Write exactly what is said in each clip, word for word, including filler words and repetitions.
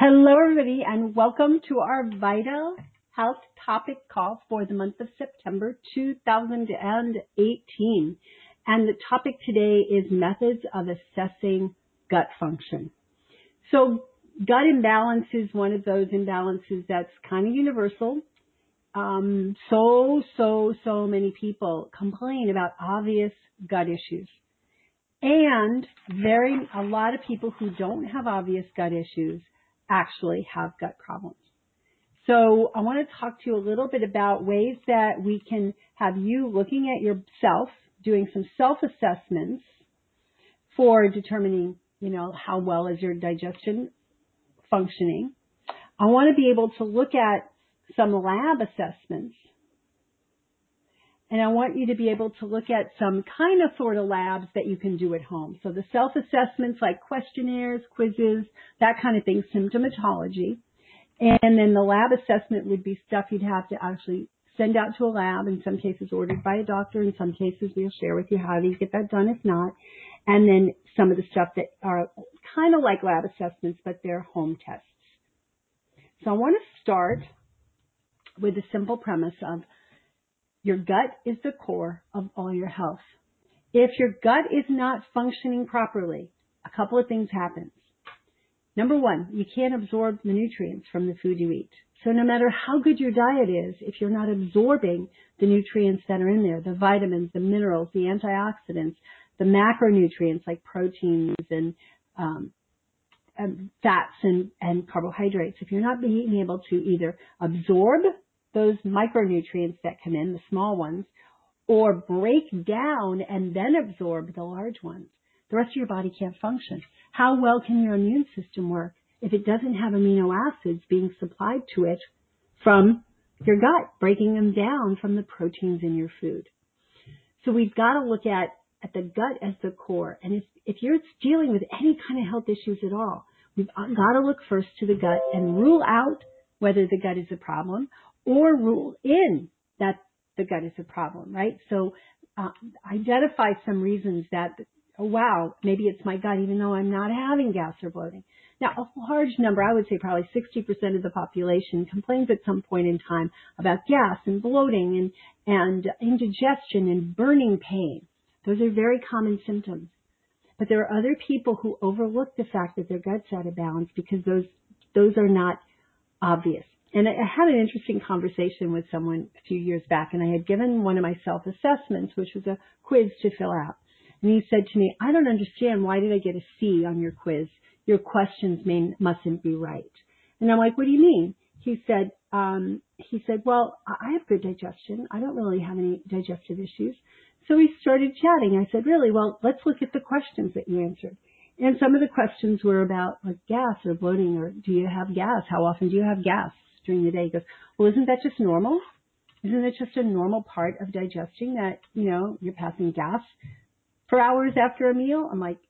Hello, everybody, and welcome to our Vital Health topic call for the month of September two thousand eighteen. And the topic today is methods of assessing gut function. So gut imbalance is one of those imbalances that's kind of universal. Um, so, so, so many people complain about obvious gut issues. And very, a lot of people who don't have obvious gut issues actually have gut problems. So I want to talk to you a little bit about ways that we can have you looking at yourself, doing some self-assessments for determining, you know, how well is your digestion functioning. I want to be able to look at some lab assessments. And I want you to be able to look at some kind of sort of labs that you can do at home. So the self-assessments like questionnaires, quizzes, that kind of thing, symptomatology. And then the lab assessment would be stuff you'd have to actually send out to a lab, in some cases ordered by a doctor. In some cases we'll share with you how to get that done if not. And then some of the stuff that are kind of like lab assessments, but they're home tests. So I want to start with the simple premise of your gut is the core of all your health. If your gut is not functioning properly, a couple of things happen. Number one, you can't absorb the nutrients from the food you eat. So no matter how good your diet is, if you're not absorbing the nutrients that are in there, the vitamins, the minerals, the antioxidants, the macronutrients like proteins and, um, and fats and, and carbohydrates, if you're not being able to either absorb those micronutrients that come in, the small ones, or break down and then absorb the large ones, the rest of your body can't function. How well can your immune system work if it doesn't have amino acids being supplied to it from your gut, breaking them down from the proteins in your food? So we've got to look at, at the gut as the core. And if, if you're dealing with any kind of health issues at all, we've got to look first to the gut and rule out whether the gut is a problem, or rule in that the gut is a problem, right? So uh, identify some reasons that, oh, wow, maybe it's my gut even though I'm not having gas or bloating. Now, a large number, I would say probably sixty percent of the population complains at some point in time about gas and bloating and, and indigestion and burning pain. Those are very common symptoms. But there are other people who overlook the fact that their gut's out of balance because those, those are not obvious. And I had an interesting conversation with someone a few years back, and I had given one of my self-assessments, which was a quiz to fill out. And he said to me, I don't understand, why did I get a C on your quiz? Your questions may, mustn't be right. And I'm like, what do you mean? He said, um, he said, well, I have good digestion. I don't really have any digestive issues. So we started chatting. I said, really? Well, let's look at the questions that you answered. And some of the questions were about like gas or bloating, or do you have gas? How often do you have gas during the day? He goes, well, isn't that just normal? Isn't it just a normal part of digesting that, you know, you're passing gas for hours after a meal? I'm like,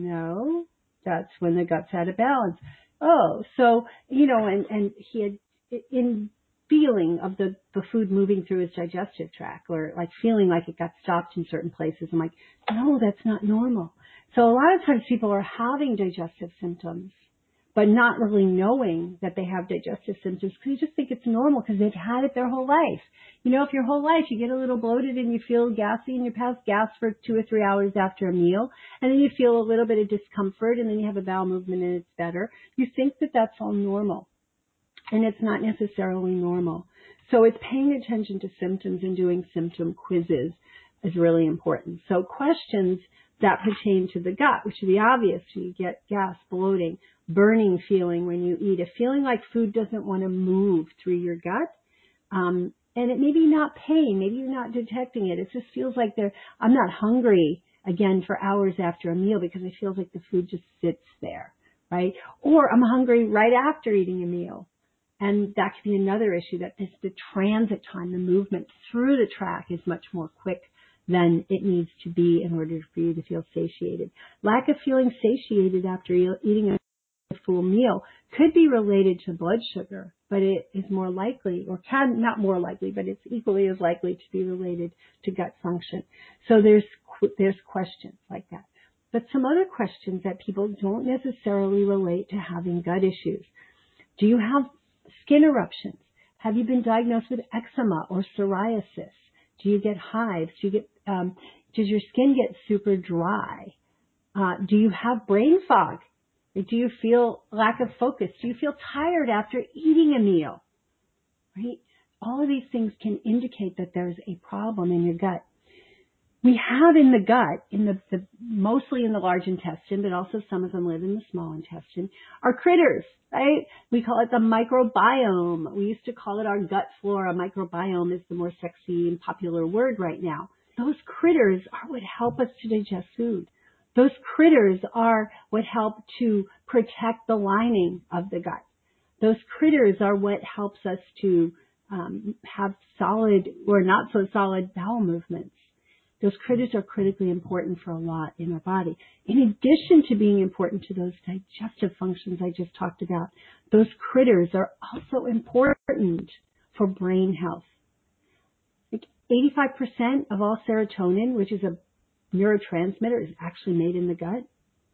no, that's when the gut's out of balance. Oh, so, you know, and, and he had, in feeling of the, the food moving through his digestive tract, or like feeling like it got stopped in certain places. I'm like, no, that's not normal. So a lot of times people are having digestive symptoms, but not really knowing that they have digestive symptoms because you just think it's normal because they've had it their whole life. You know, if your whole life you get a little bloated and you feel gassy and you pass gas for two or three hours after a meal, and then you feel a little bit of discomfort and then you have a bowel movement and it's better, you think that that's all normal. And it's not necessarily normal. So it's paying attention to symptoms and doing symptom quizzes is really important. So questions that pertain to the gut, which are the obvious. You get gas, bloating, burning feeling when you eat, a feeling like food doesn't want to move through your gut. Um, and it may be not pain. Maybe you're not detecting it. It just feels like there, I'm not hungry again for hours after a meal because it feels like the food just sits there, right? Or I'm hungry right after eating a meal. And that could be another issue, that is the transit time, the movement through the tract is much more quick than it needs to be in order for you to feel satiated. Lack of feeling satiated after eating a full meal could be related to blood sugar, but it is more likely, or can, not more likely, but it's equally as likely to be related to gut function. So there's, there's questions like that. But some other questions that people don't necessarily relate to having gut issues. Do you have skin eruptions? Have you been diagnosed with eczema or psoriasis? Do you get hives? Do you get, um, does your skin get super dry? Uh, do you have brain fog? Do you feel lack of focus? Do you feel tired after eating a meal? Right? All of these things can indicate that there's a problem in your gut. We have in the gut, in the, the mostly in the large intestine, but also some of them live in the small intestine, are critters, right? We call it the microbiome. We used to call it our gut flora. Microbiome is the more sexy and popular word right now. Those critters are what help us to digest food. Those critters are what help to protect the lining of the gut. Those critters are what helps us to um, have solid or not so solid bowel movements. Those critters are critically important for a lot in our body. In addition to being important to those digestive functions I just talked about, those critters are also important for brain health. Like eighty-five percent of all serotonin, which is a neurotransmitter, is actually made in the gut.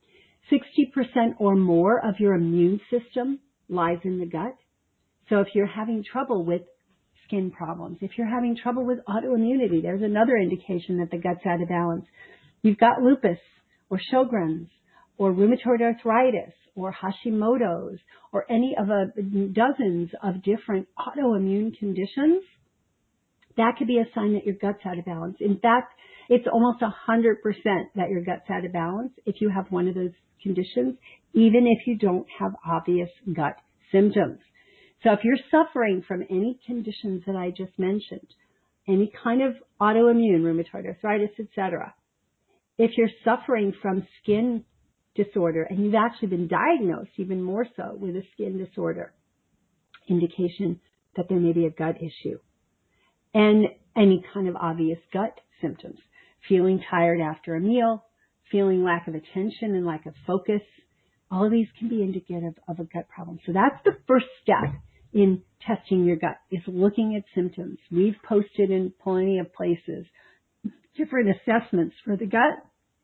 sixty percent or more of your immune system lies in the gut. So if you're having trouble with skin problems, if you're having trouble with autoimmunity, there's another indication that the gut's out of balance. You've got lupus or Sjogren's or rheumatoid arthritis or Hashimoto's or any of a dozens of different autoimmune conditions. That could be a sign that your gut's out of balance. In fact, it's almost one hundred percent that your gut's out of balance if you have one of those conditions, even if you don't have obvious gut symptoms. So if you're suffering from any conditions that I just mentioned, any kind of autoimmune, rheumatoid arthritis, et cetera, if you're suffering from skin disorder and you've actually been diagnosed even more so with a skin disorder, indication that there may be a gut issue. And any kind of obvious gut symptoms, feeling tired after a meal, feeling lack of attention and lack of focus, all of these can be indicative of a gut problem. So that's the first step in testing your gut, is looking at symptoms. We've posted in plenty of places different assessments for the gut.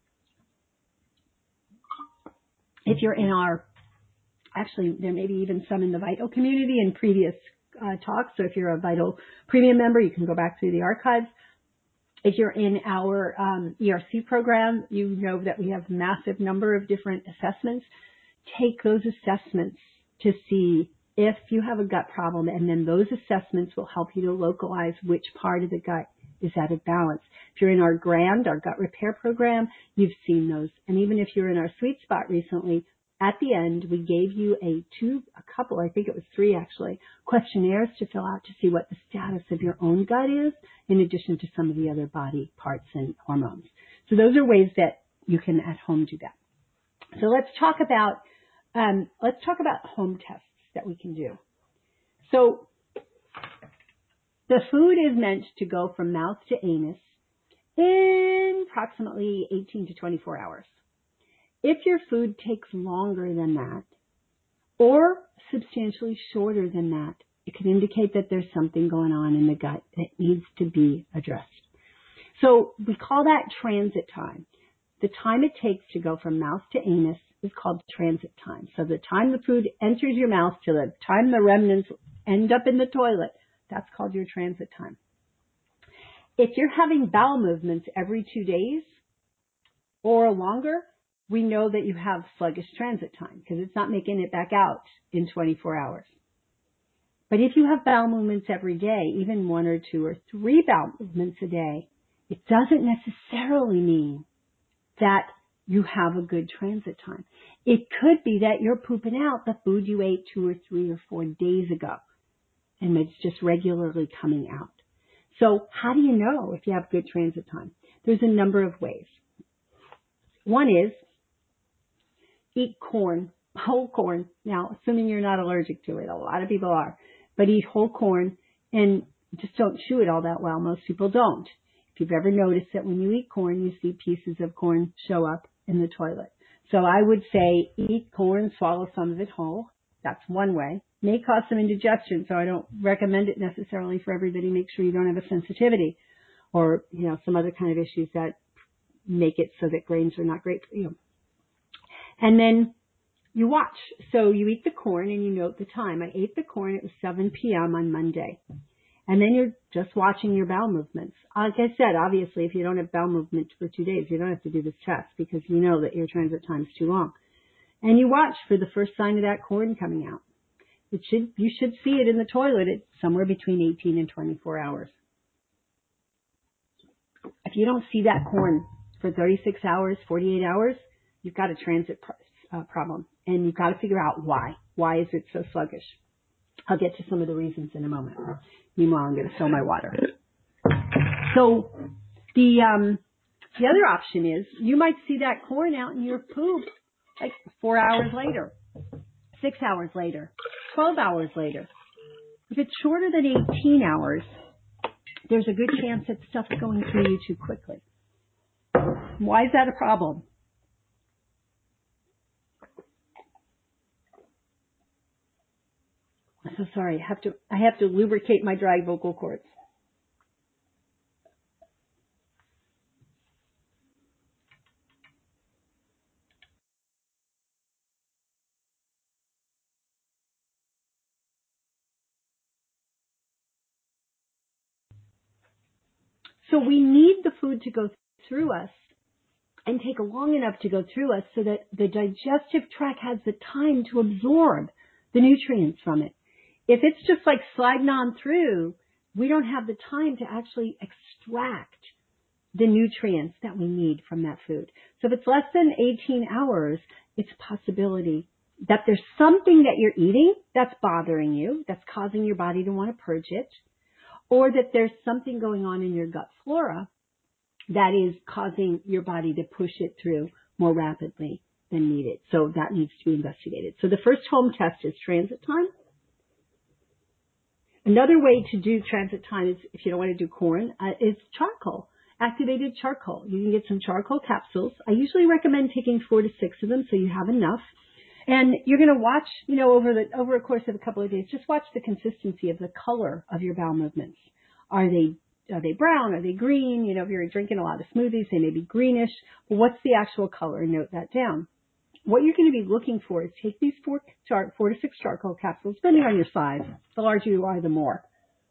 If you're in our, actually there may be even some in the Vital community in previous uh, talks. So if you're a Vital Premium member, you can go back through the archives. If you're in our um, E R C program, you know that we have a massive number of different assessments. Take those assessments to see if you have a gut problem, and then those assessments will help you to localize which part of the gut is out of balance. If you're in our GRAND, our gut repair program, you've seen those. And even if you're in our Sweet Spot recently, at the end, we gave you a two, a couple, I think it was three actually, questionnaires to fill out to see what the status of your own gut is, in addition to some of the other body parts and hormones. So those are ways that you can at home do that. So let's talk about, um, let's talk about home tests that we can do. So the food is meant to go from mouth to anus in approximately eighteen to twenty-four hours. If your food takes longer than that, or substantially shorter than that, it can indicate that there's something going on in the gut that needs to be addressed. So we call that transit time. The time it takes to go from mouth to anus is called transit time. So the time the food enters your mouth to the time the remnants end up in the toilet, that's called your transit time. If you're having bowel movements every two days or longer, we know that you have sluggish transit time because it's not making it back out in twenty-four hours. But if you have bowel movements every day, even one or two or three bowel movements a day, it doesn't necessarily mean that you have a good transit time. It could be that you're pooping out the food you ate two or three or four days ago, and it's just regularly coming out. So how do you know if you have good transit time? There's a number of ways. One is eat corn, whole corn. Now, assuming you're not allergic to it, a lot of people are, but eat whole corn and just don't chew it all that well. Most people don't. If you've ever noticed that when you eat corn, you see pieces of corn show up in the toilet. So I would say eat corn, swallow some of it whole. That's one way. May cause some indigestion, so I don't recommend it necessarily for everybody. Make sure you don't have a sensitivity or, you know, some other kind of issues that make it so that grains are not great for you. And then you watch. So you eat the corn and you note the time. I ate the corn. It was seven p.m. on Monday. And then you're just watching your bowel movements. Like I said, obviously, if you don't have bowel movements for two days, you don't have to do this test because you know that your transit time is too long. And you watch for the first sign of that corn coming out. It should, you should see it in the toilet at somewhere between eighteen and twenty-four hours. If you don't see that corn for thirty-six hours, forty-eight hours, you've got a transit uh, problem. And you've got to figure out why. Why is it so sluggish? I'll get to some of the reasons in a moment. Meanwhile, I'm going to fill my water. So the um, the other option is you might see that corn out in your poop like four hours later, six hours later, twelve hours later. If it's shorter than eighteen hours, there's a good chance that stuff's going through you too quickly. Why is that a problem? I'm so sorry. I have to I have to lubricate my dry vocal cords. So we need the food to go through us and take long enough to go through us so that the digestive tract has the time to absorb the nutrients from it. If it's just like sliding on through, we don't have the time to actually extract the nutrients that we need from that food. So if it's less than eighteen hours, it's a possibility that there's something that you're eating that's bothering you, that's causing your body to want to purge it, or that there's something going on in your gut flora that is causing your body to push it through more rapidly than needed. So that needs to be investigated. So the first home test is transit time. Another way to do transit time is, if you don't want to do corn, uh, is charcoal, activated charcoal. You can get some charcoal capsules. I usually recommend taking four to six of them so you have enough. And you're going to watch, you know, over the over a course of a couple of days, just watch the consistency of the color of your bowel movements. Are they are they brown? Are they green? You know, if you're drinking a lot of smoothies, they may be greenish. But what's the actual color? Note that down. What you're going to be looking for is take these four, char- four to six charcoal capsules, depending on your size. The larger you are, the more.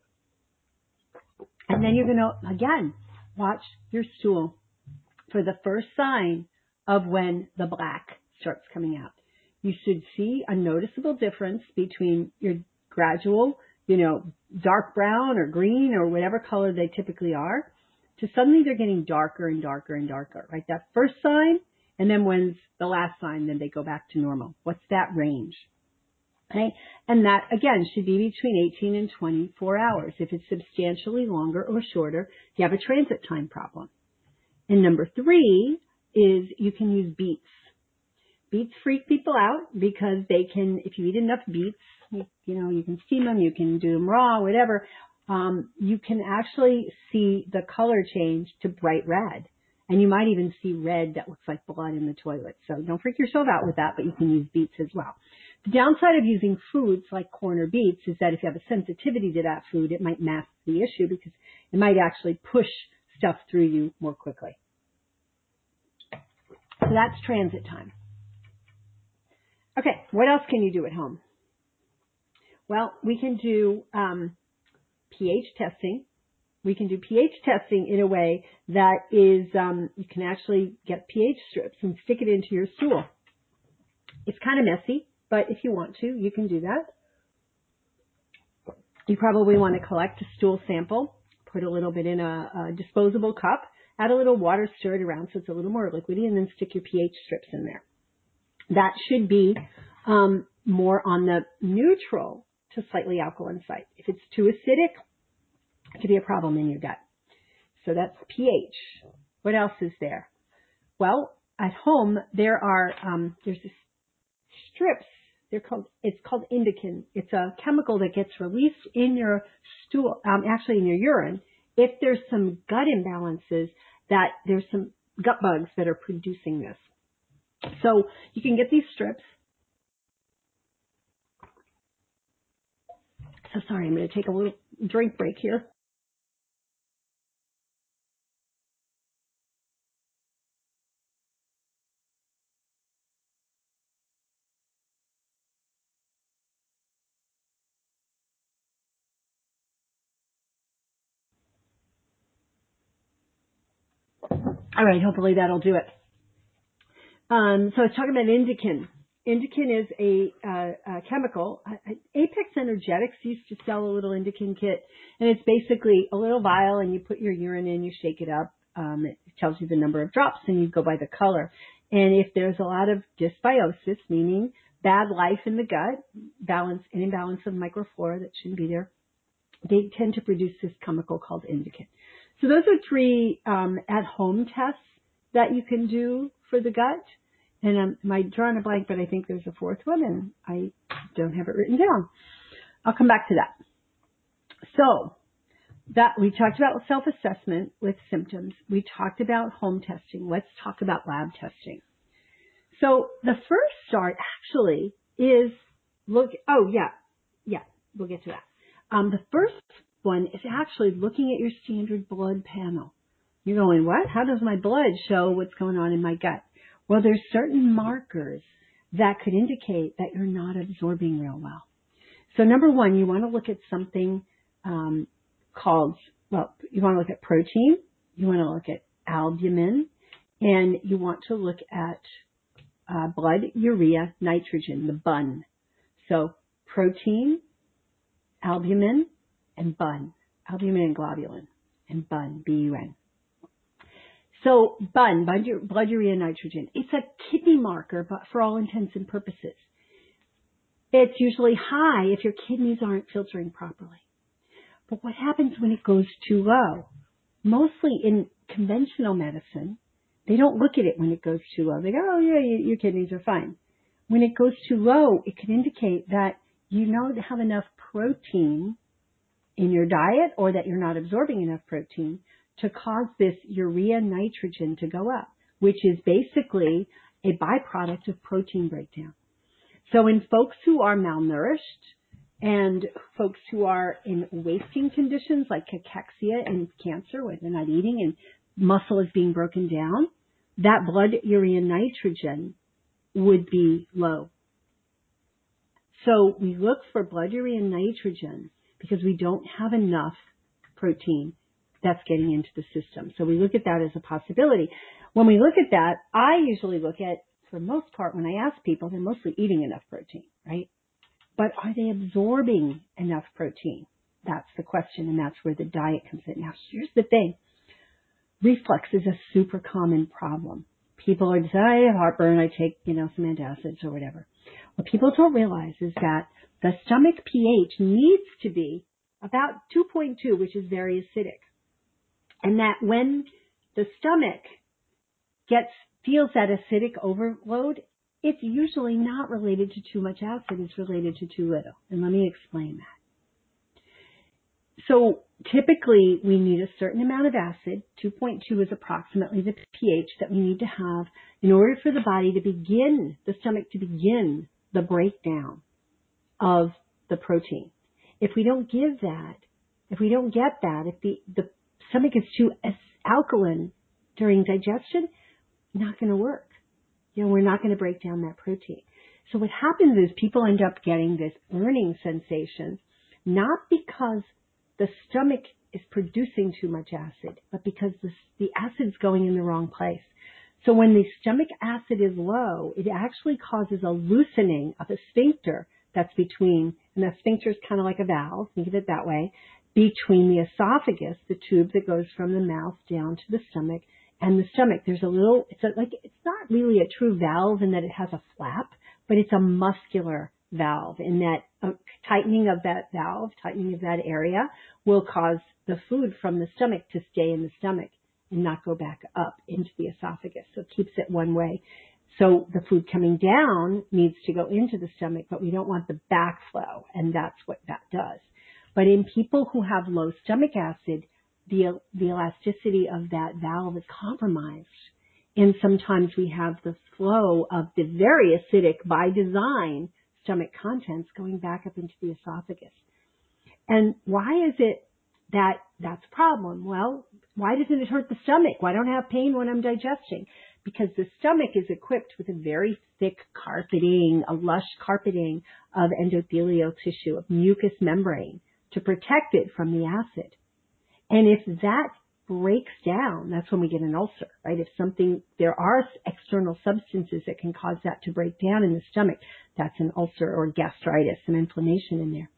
And then you're going to, again, watch your stool for the first sign of when the black starts coming out. You should see a noticeable difference between your gradual, you know, dark brown or green or whatever color they typically are, to suddenly they're getting darker and darker and darker, right? That first sign, and then when's the last sign, then they go back to normal. What's that range? Okay? And that, again, should be between eighteen and twenty-four hours. If it's substantially longer or shorter, you have a transit time problem. And number three is you can use beets. Beets freak people out because they can, if you eat enough beets, you, you know, you can steam them, you can do them raw, whatever, um, you can actually see the color change to bright red. And you might even see red that looks like blood in the toilet. So don't freak yourself out with that, but you can use beets as well. The downside of using foods like corn or beets is that if you have a sensitivity to that food, it might mask the issue because it might actually push stuff through you more quickly. So that's transit time. Okay, what else can you do at home? Well, we can do um, pH testing. We can do pH testing in a way that is, um, you can actually get pH strips and stick it into your stool. It's kind of messy, but if you want to, you can do that. You probably want to collect a stool sample, put a little bit in a, a disposable cup, add a little water, stir it around so it's a little more liquidy, and then stick your pH strips in there. That should be um, more on the neutral to slightly alkaline side. If it's too acidic, it could be a problem in your gut. So that's pH. What else is there? Well, at home there are um, there's this strips. They're called it's called indican. It's a chemical that gets released in your stool, um, actually in your urine, if there's some gut imbalances, that there's some gut bugs that are producing this. So you can get these strips. So sorry, I'm going to take a little drink break here. All right, hopefully that'll do it. Um, so I was talking about Indican. Indican is a, uh, a chemical. Apex Energetics used to sell a little Indican kit, and it's basically a little vial, and you put your urine in, you shake it up. Um, it tells you the number of drops, and you go by the color. And if there's a lot of dysbiosis, meaning bad life in the gut, balance, an imbalance of microflora that shouldn't be there, they tend to produce this chemical called Indican. So those are three um, at-home tests that you can do for the gut. And um, I'm drawing a blank, but I think there's a fourth one, and I don't have it written down. I'll come back to that. So that we talked about self-assessment with symptoms. We talked about home testing. Let's talk about lab testing. So the first start actually is look. Oh yeah, yeah. We'll get to that. Um, the first one is actually looking at your standard blood panel. You're going, what? How does my blood show what's going on in my gut? Well, there's certain markers that could indicate that you're not absorbing real well. So number one, you want to look at something um, called, well, you want to look at protein, you want to look at albumin, and you want to look at uh, blood urea nitrogen, the B U N. So protein, albumin, and B U N. Albumin and globulin, and B U N, B U N. So B U N, blood urea nitrogen, it's a kidney marker, but for all intents and purposes. It's usually high if your kidneys aren't filtering properly. But what happens when it goes too low? Mostly in conventional medicine, they don't look at it when it goes too low. They go, oh yeah, your kidneys are fine. When it goes too low, it can indicate that you don't have enough protein in your diet or that you're not absorbing enough protein to cause this urea nitrogen to go up, which is basically a byproduct of protein breakdown. So in folks who are malnourished and folks who are in wasting conditions like cachexia and cancer, where they're not eating and muscle is being broken down, that blood urea nitrogen would be low. So we look for blood urea nitrogen because we don't have enough protein that's getting into the system. So we look at that as a possibility. When we look at that, I usually look at, for the most part, when I ask people, they're mostly eating enough protein, right? But are they absorbing enough protein? That's the question, and that's where the diet comes in. Now, here's the thing. Reflux is a super common problem. People are just, I have heartburn, I take, you know, some antacids or whatever. What people don't realize is that the stomach pH needs to be about two point two, which is very acidic. And that when the stomach gets, feels that acidic overload, it's usually not related to too much acid, it's related to too little. And let me explain that. So typically we need a certain amount of acid. two point two is approximately the pH that we need to have in order for the body to begin, the stomach to begin the breakdown of the protein. If we don't give that, if we don't get that, if the, the stomach is too alkaline during digestion, not going to work. You know, we're not going to break down that protein. So what happens is people end up getting this burning sensation, not because the stomach is producing too much acid, but because the, the acid's going in the wrong place. So when the stomach acid is low, it actually causes a loosening of a sphincter that's between, and the sphincter is kind of like a valve, think of it that way, between the esophagus, the tube that goes from the mouth down to the stomach, and the stomach. There's a little, it's a, like, it's not really a true valve in that it has a flap, but it's a muscular valve in that uh, tightening of that valve, tightening of that area will cause the food from the stomach to stay in the stomach and not go back up into the esophagus. So it keeps it one way. So the food coming down needs to go into the stomach, but we don't want the backflow, and that's what that does. But in people who have low stomach acid, the, the elasticity of that valve is compromised. And sometimes we have the flow of the very acidic, by design, stomach contents going back up into the esophagus. And why is it that that's a problem? Well, why doesn't it hurt the stomach? Why don't I have pain when I'm digesting? Because the stomach is equipped with a very thick carpeting, a lush carpeting of endothelial tissue, of mucous membrane to protect it from the acid. And if that breaks down, that's when we get an ulcer, right? If something, there are external substances that can cause that to break down in the stomach, that's an ulcer or gastritis, some inflammation in there.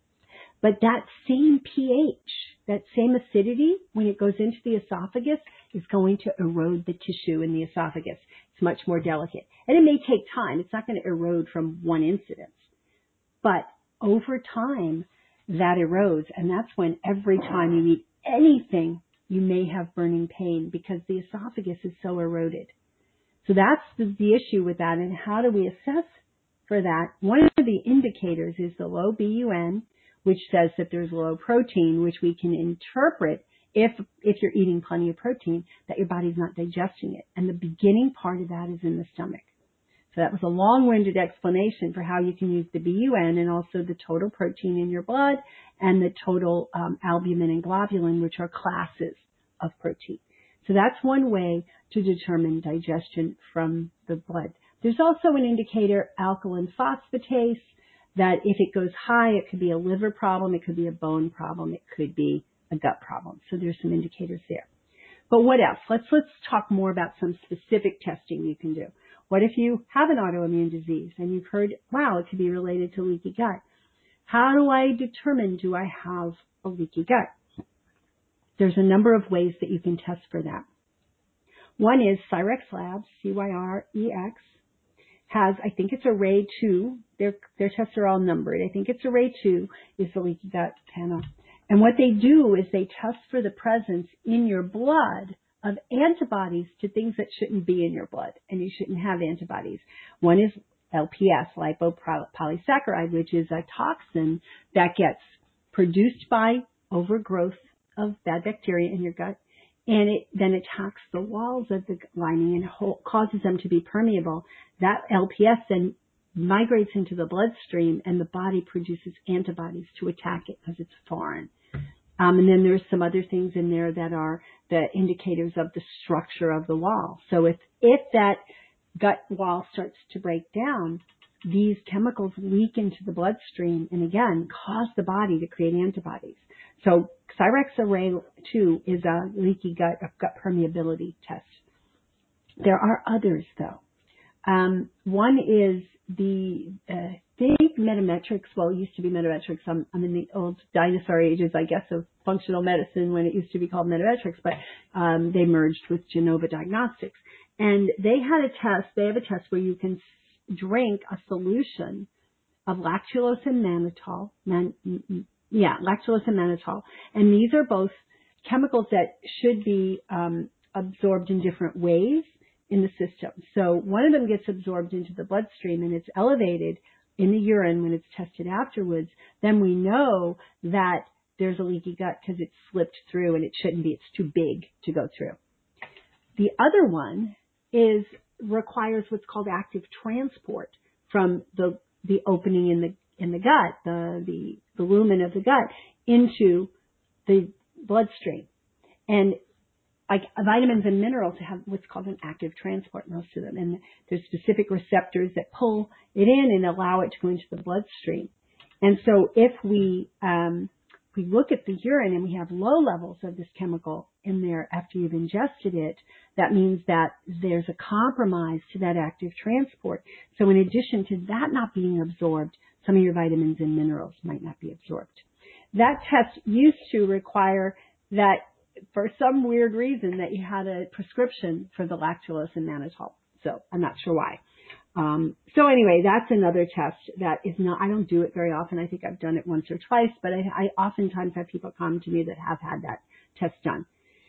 But that same pH, that same acidity, when it goes into the esophagus, is going to erode the tissue in the esophagus. It's much more delicate. And it may take time. It's not going to erode from one incidence. But over time, that erodes. And that's when every time you eat anything, you may have burning pain because the esophagus is so eroded. So that's the, the issue with that. And how do we assess for that? One of the indicators is the low B U N, which says that there's low protein, which we can interpret if if you're eating plenty of protein, that your body's not digesting it. And the beginning part of that is in the stomach. So that was a long-winded explanation for how you can use the B U N and also the total protein in your blood and the total um, albumin and globulin, which are classes of protein. So that's one way to determine digestion from the blood. There's also an indicator, alkaline phosphatase, that if it goes high, it could be a liver problem, it could be a bone problem, it could be a gut problem. So there's some indicators there. But what else? Let's let's talk more about some specific testing you can do. What if you have an autoimmune disease and you've heard, wow, it could be related to leaky gut? How do I determine, do I have a leaky gut? There's a number of ways that you can test for that. One is Cyrex Labs, C Y R E X, has, I think it's array two. Their, their tests are all numbered. I think it's array two is the leaky gut panel. And what they do is they test for the presence in your blood of antibodies to things that shouldn't be in your blood, and you shouldn't have antibodies. One is L P S, lipopolysaccharide, which is a toxin that gets produced by overgrowth of bad bacteria in your gut, and it then attacks the walls of the lining and whole, causes them to be permeable. That L P S then migrates into the bloodstream, and the body produces antibodies to attack it because it's foreign. Um, and then there's some other things in there that are the indicators of the structure of the wall. So if, if that gut wall starts to break down, these chemicals leak into the bloodstream and again cause the body to create antibodies. So Cyrex Array two is a leaky gut, a gut permeability test. There are others though. Um, one is the, uh, think Metametrics, well, it used to be Metametrics. I'm, I'm in the old dinosaur ages, I guess, of functional medicine when it used to be called Metametrics, but um, they merged with Genova Diagnostics. And they had a test, they have a test where you can drink a solution of lactulose and mannitol, man, yeah, lactulose and mannitol. And these are both chemicals that should be um, absorbed in different ways in the system. So one of them gets absorbed into the bloodstream and it's elevated in the urine when it's tested afterwards. Then we know that there's a leaky gut because it's slipped through and it shouldn't be. It's too big to go through. The other one is requires what's called active transport from the the opening in the in the gut, the the, the lumen of the gut into the bloodstream. And like vitamins and minerals have what's called an active transport, most of them. And there's specific receptors that pull it in and allow it to go into the bloodstream. And so if we, um, we look at the urine and we have low levels of this chemical in there after you've ingested it, that means that there's a compromise to that active transport. So in addition to that not being absorbed, some of your vitamins and minerals might not be absorbed. That test used to require that for some weird reason that you had a prescription for the lactulose and mannitol. So I'm not sure why. Um, so anyway, that's another test that is not, I don't do it very often. I think I've done it once or twice, but I, I oftentimes have people come to me that have had that test done.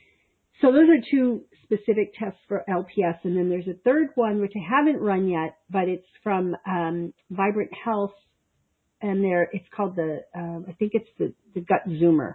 So those are two specific tests for L P S. And then there's a third one, which I haven't run yet, but it's from um, Vibrant Health. And there, it's called the, um, I think it's the, the Gut Zoomer.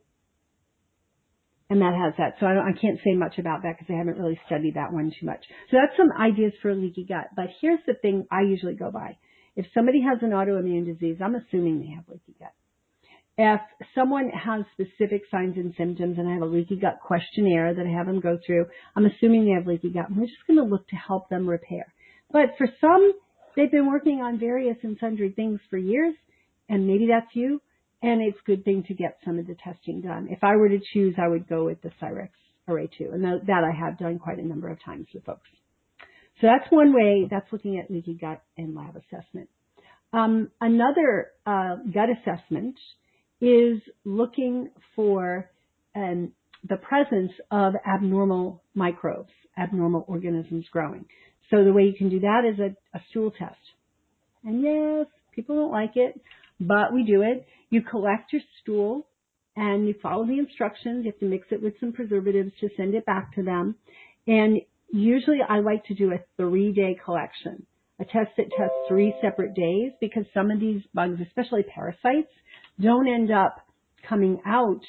And that has that. So I, don't, I can't say much about that because I haven't really studied that one too much. So that's some ideas for leaky gut. But here's the thing I usually go by. If somebody has an autoimmune disease, I'm assuming they have leaky gut. If someone has specific signs and symptoms and I have a leaky gut questionnaire that I have them go through, I'm assuming they have leaky gut. And we're just going to look to help them repair. But for some, they've been working on various and sundry things for years, and maybe that's you. And it's a good thing to get some of the testing done. If I were to choose, I would go with the Cyrex Array two. And that I have done quite a number of times with folks. So that's one way. That's looking at leaky gut and lab assessment. Um, another uh, gut assessment is looking for um, the presence of abnormal microbes, abnormal organisms growing. So the way you can do that is a, a stool test. And yes, people don't like it, but we do it. You collect your stool and you follow the instructions. You have to mix it with some preservatives to send it back to them. And usually I like to do a three-day collection, a test that tests three separate days, because some of these bugs, especially parasites, don't end up coming out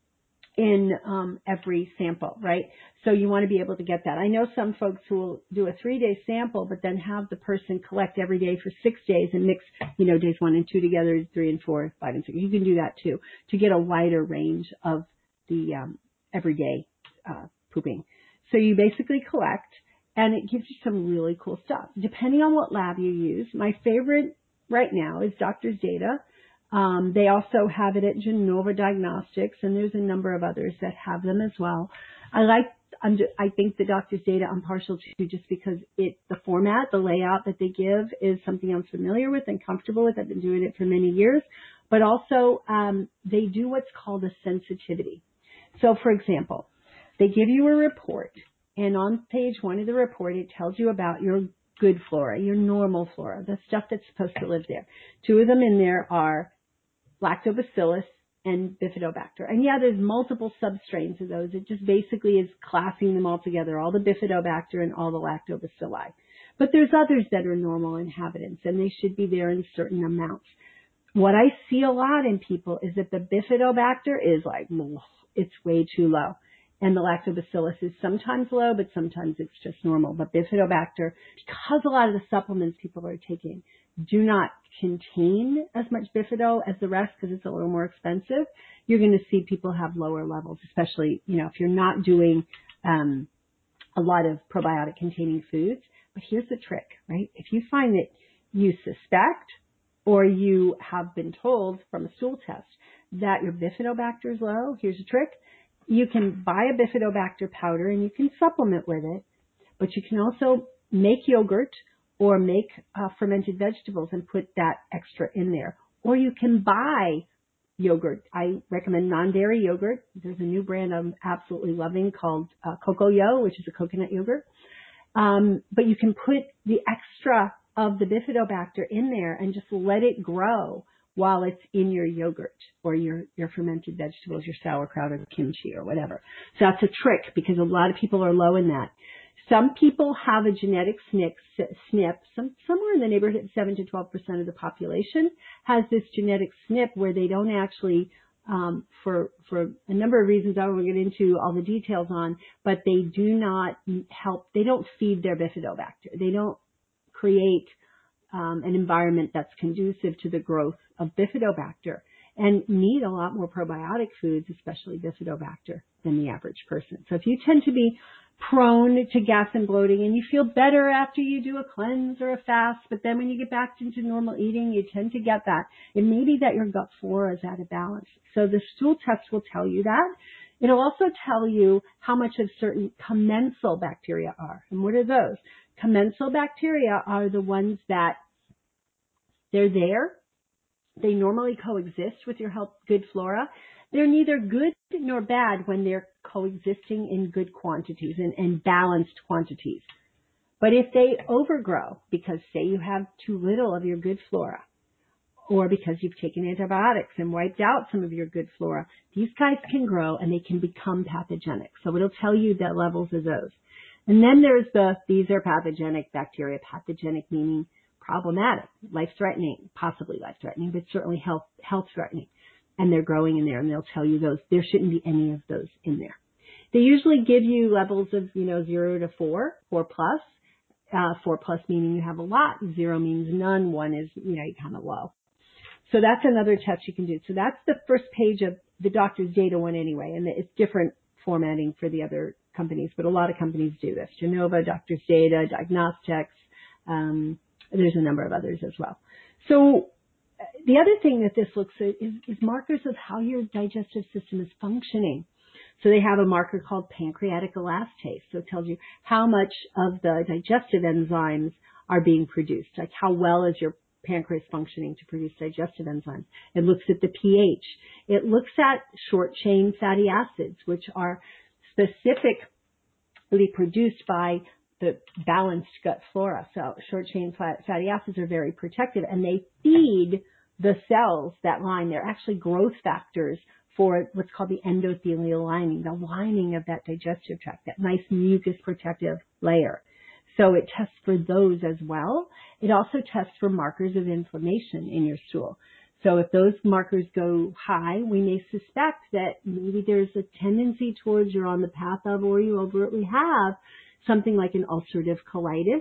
in um, every sample, right? So you want to be able to get that. I know some folks who will do a three-day sample, but then have the person collect every day for six days and mix, you know, days one and two together, three and four, five and six. You can do that too to get a wider range of the um, everyday uh, pooping. So you basically collect, and it gives you some really cool stuff. Depending on what lab you use, my favorite right now is Doctor's Data. Um, they also have it at Genova Diagnostics, and there's a number of others that have them as well. I like, I'm just, I think the Doctor's Data I'm partial to just because it, the format, the layout that they give is something I'm familiar with and comfortable with. I've been doing it for many years, but also um, they do what's called a sensitivity. So, for example, they give you a report, and on page one of the report, it tells you about your good flora, your normal flora, the stuff that's supposed to live there. Two of them in there are Lactobacillus and Bifidobacter. And yeah, there's multiple substrains of those. It just basically is classing them all together, all the Bifidobacter and all the Lactobacilli. But there's others that are normal inhabitants, and they should be there in certain amounts. What I see a lot in people is that the Bifidobacter is like, it's way too low. And the Lactobacillus is sometimes low, but sometimes it's just normal. But Bifidobacter, because a lot of the supplements people are taking do not contain as much Bifido as the rest because it's a little more expensive, you're going to see people have lower levels, especially, you know, if you're not doing um, a lot of probiotic containing foods. But here's the trick, right? If you find that you suspect or you have been told from a stool test that your Bifidobacter is low, here's the trick. You can buy a Bifidobacter powder and you can supplement with it, but you can also make yogurt or make uh, fermented vegetables and put that extra in there. Or you can buy yogurt. I recommend non-dairy yogurt. There's a new brand I'm absolutely loving called uh, Cocoyo, which is a coconut yogurt. Um, but you can put the extra of the Bifidobacter in there and just let it grow while it's in your yogurt or your, your fermented vegetables, your sauerkraut or kimchi or whatever. So that's a trick because a lot of people are low in that. Some people have a genetic S N P, some, somewhere in the neighborhood of seven to twelve percent of the population has this genetic S N P where they don't actually, um, for, for a number of reasons I won't get into all the details on, but they do not help, they don't feed their Bifidobacter. They don't create um, an environment that's conducive to the growth of Bifidobacter and need a lot more probiotic foods, especially Bifidobacter, than the average person. So if you tend to be prone to gas and bloating and you feel better after you do a cleanse or a fast, but then when you get back into normal eating, you tend to get that. It may be that your gut flora is out of balance. So the stool test will tell you that. It'll also tell you how much of certain commensal bacteria are. And what are those? Commensal bacteria are the ones that they're there. They normally coexist with your health, good flora. They're neither good nor bad when they're coexisting in good quantities and, and balanced quantities. But if they overgrow, because say you have too little of your good flora, or because you've taken antibiotics and wiped out some of your good flora, these guys can grow and they can become pathogenic. So it'll tell you the levels of those. And then there's the, these are pathogenic bacteria, pathogenic meaning problematic, life-threatening, possibly life-threatening, but certainly health, health-threatening. And they're growing in there, and they'll tell you those. There shouldn't be any of those in there. They usually give you levels of, you know, zero to four, four plus. Uh, four plus meaning you have a lot. Zero means none. One is, you know, kind of low. So that's another test you can do. So that's the first page of the Doctor's Data one anyway, and it's different formatting for the other companies, but a lot of companies do this. Genova, Doctor's Data, Diagnostics, um, there's a number of others as well. So the other thing that this looks at is, is markers of how your digestive system is functioning. So they have a marker called pancreatic elastase. So it tells you how much of the digestive enzymes are being produced, like how well is your pancreas functioning to produce digestive enzymes. It looks at the pH. It looks at short-chain fatty acids, which are specifically produced by the balanced gut flora. So short-chain fatty acids are very protective, and they feed the cells that line. They're actually growth factors for what's called the endothelial lining, the lining of that digestive tract, that nice mucus protective layer. So it tests for those as well. It also tests for markers of inflammation in your stool. So if those markers go high, we may suspect that maybe there's a tendency towards you're on the path of, or you overtly have something like an ulcerative colitis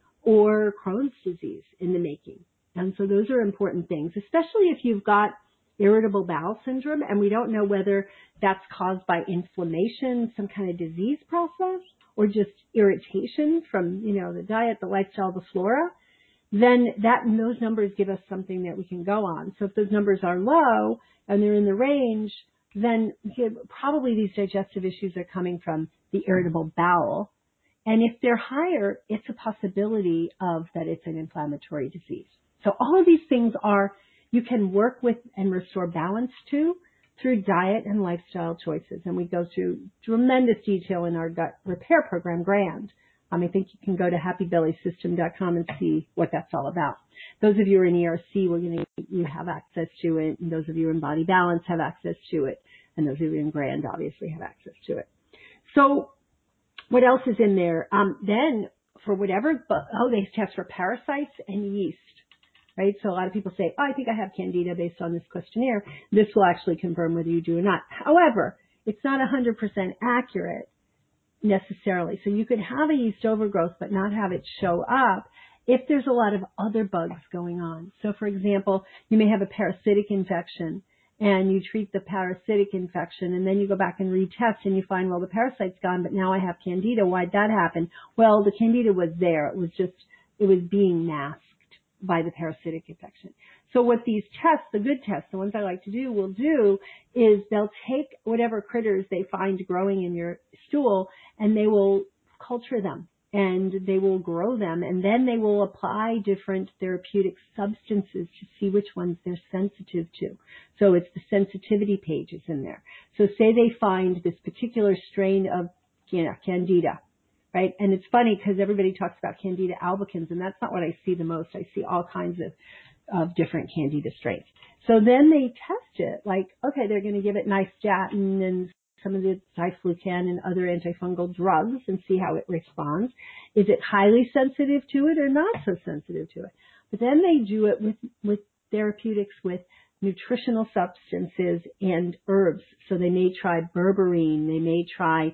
or Crohn's disease in the making. And so those are important things, especially if you've got irritable bowel syndrome, and we don't know whether that's caused by inflammation, some kind of disease process, or just irritation from, you know, the diet, the lifestyle, the flora, then that, those numbers give us something that we can go on. So if those numbers are low and they're in the range, then probably these digestive issues are coming from the irritable bowel. And if they're higher, it's a possibility of that it's an inflammatory disease. So all of these things are, you can work with and restore balance to through diet and lifestyle choices. And we go through tremendous detail in our gut repair program, GRAND. Um, I think you can go to happy belly system dot com and see what that's all about. Those of you who are in E R C, we're going to, you have access to it. And those of you in Body Balance have access to it. And those of you in GRAND obviously have access to it. So what else is in there? Um, then for whatever, oh, they test for parasites and yeast. Right? So a lot of people say, oh, I think I have candida based on this questionnaire. This will actually confirm whether you do or not. However, it's not one hundred percent accurate necessarily. So you could have a yeast overgrowth but not have it show up if there's a lot of other bugs going on. So for example, you may have a parasitic infection and you treat the parasitic infection and then you go back and retest and you find, well, the parasite's gone, but now I have candida. Why'd that happen? Well, the candida was there. It was just, it was being masked by the parasitic infection. So what these tests, the good tests, the ones I like to do, will do is they'll take whatever critters they find growing in your stool and they will culture them and they will grow them and then they will apply different therapeutic substances to see which ones they're sensitive to. So it's the sensitivity pages in there. So say they find this particular strain of, you know, candida. Right? And it's funny because everybody talks about Candida albicans, and that's not what I see the most. I see all kinds of, of different Candida strains. So then they test it, like, okay, they're going to give it nystatin and some of the Zyflucan and other antifungal drugs and see how it responds. Is it highly sensitive to it or not so sensitive to it? But then they do it with, with therapeutics with nutritional substances and herbs. So they may try berberine, they may try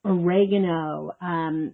oregano, um,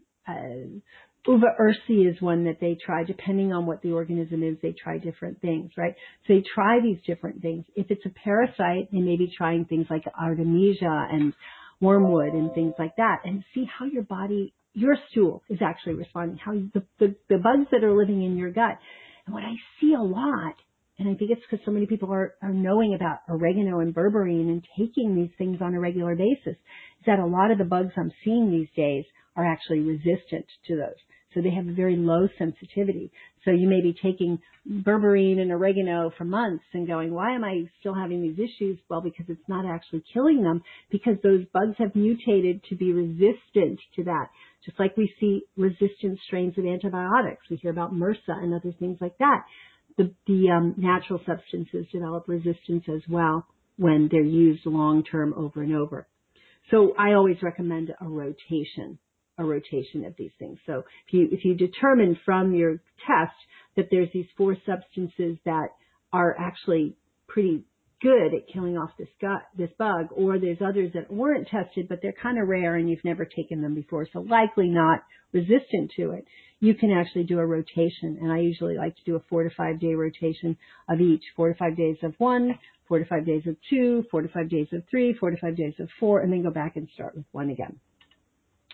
uh, uva ursi is one that they try. Depending on what the organism is, they try different things, right? So they try these different things. If it's a parasite, they may be trying things like artemisia and wormwood and things like that, and see how your body, your stool is actually responding, how the, the, the bugs that are living in your gut. And what I see a lot, and I think it's because so many people are, are knowing about oregano and berberine and taking these things on a regular basis, is that a lot of the bugs I'm seeing these days are actually resistant to those. So they have a very low sensitivity. So you may be taking berberine and oregano for months and going, why am I still having these issues? Well, because it's not actually killing them, because those bugs have mutated to be resistant to that. Just like we see resistant strains of antibiotics. We hear about MRSA and other things like that. The, the um, natural substances develop resistance as well when they're used long-term over and over. So I always recommend a rotation, a rotation of these things. So if you, if you determine from your test that there's these four substances that are actually pretty good at killing off this gut, this bug, or there's others that weren't tested, but they're kind of rare and you've never taken them before, so likely not resistant to it, you can actually do a rotation. And I usually like to do a four to five day rotation of each, four to five days of one, four to five days of two, four to five days of three, four to five days of four, and then go back and start with one again.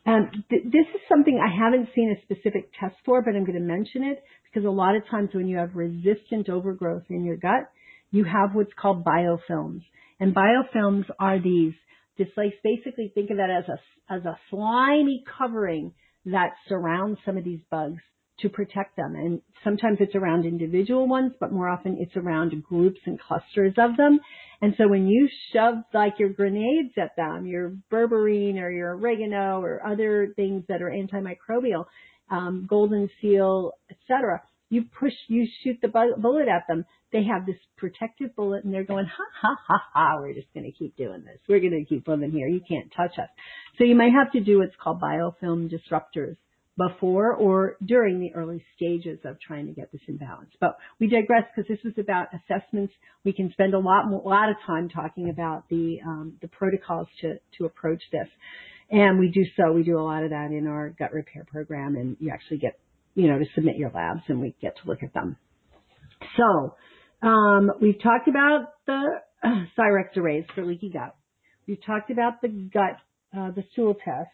Um, th- this is something I haven't seen a specific test for, but I'm going to mention it because a lot of times when you have resistant overgrowth in your gut, you have what's called biofilms. And biofilms are these, just like basically think of that as a, as a slimy covering that surrounds some of these bugs to protect them. And sometimes it's around individual ones, but more often it's around groups and clusters of them. And so when you shove like your grenades at them, your berberine or your oregano or other things that are antimicrobial, um, golden seal, et cetera, you push, you shoot the bu- bullet at them. They have this protective bullet and they're going, ha, ha, ha, ha, we're just going to keep doing this. We're going to keep living here. You can't touch us. So you might have to do what's called biofilm disruptors before or during the early stages of trying to get this in balance. But we digress because this was about assessments. We can spend a lot, a lot of time talking about the um, the protocols to to approach this, and we do so. We do a lot of that in our gut repair program, and you actually get, you know, to submit your labs, and we get to look at them. So um, we've talked about the uh, Cyrex arrays for leaky gut. We've talked about the gut, uh, the stool test.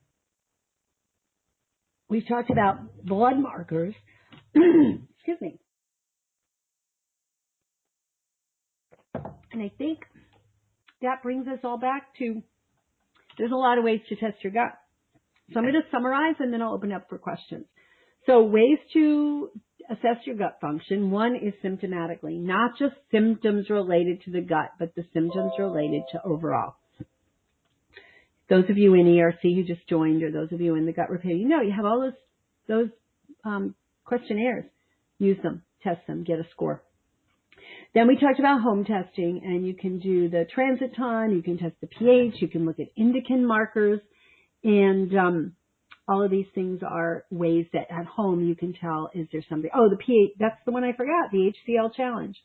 We've talked about blood markers. Excuse me. And I think that brings us all back to, there's a lot of ways to test your gut. So I'm going to summarize and then I'll open up for questions. So ways to assess your gut function. One is symptomatically, not just symptoms related to the gut, but the symptoms related to overall. Those of you in E R C who just joined, or those of you in the gut repair, you know, you have all those, those um, questionnaires. Use them, test them, get a score. Then we talked about home testing, and you can do the transit time, you can test the pH, you can look at indican markers, and um, all of these things are ways that at home you can tell, is there something. Oh, the pH, that's the one I forgot, the H C L challenge.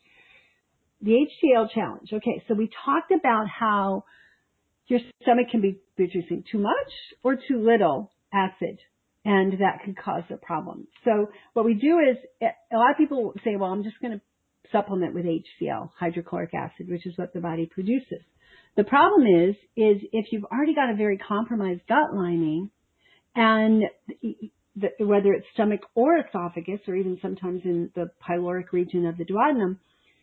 The H C L challenge. Okay, so we talked about how your stomach can be producing too much or too little acid, and that could cause a problem. So what we do is, a lot of people say, well, I'm just going to supplement with H C L, hydrochloric acid, which is what the body produces. The problem is, is if you've already got a very compromised gut lining, and the, whether it's stomach or esophagus, or even sometimes in the pyloric region of the duodenum,